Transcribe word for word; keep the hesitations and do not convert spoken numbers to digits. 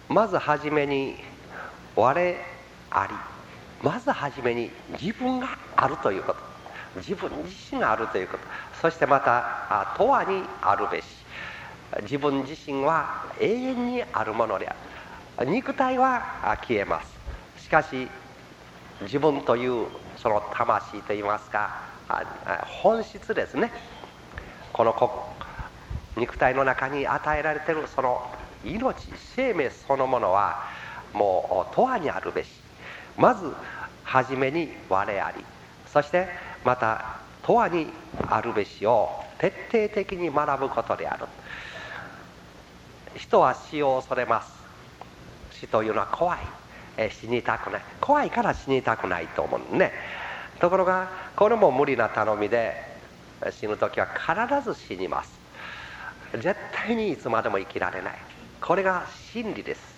まずはじめに我あり、まずはじめに自分があるということ、自分自身があるということ、そしてまた永遠にあるべし。自分自身は永遠にあるものである。肉体は消えます。しかし自分というその魂といいますか、本質ですね、この肉体の中に与えられているその命、生命そのものはもう永遠にあるべし。まずはじめに我あり、そしてまた永遠にあるべしを徹底的に学ぶことである。人は死を恐れます。死というのは怖い、え死にたくない、怖いから死にたくないと思うね。ところがこれも無理な頼みで、死ぬ時は必ず死にます。絶対にいつまでも生きられない。これが真理です。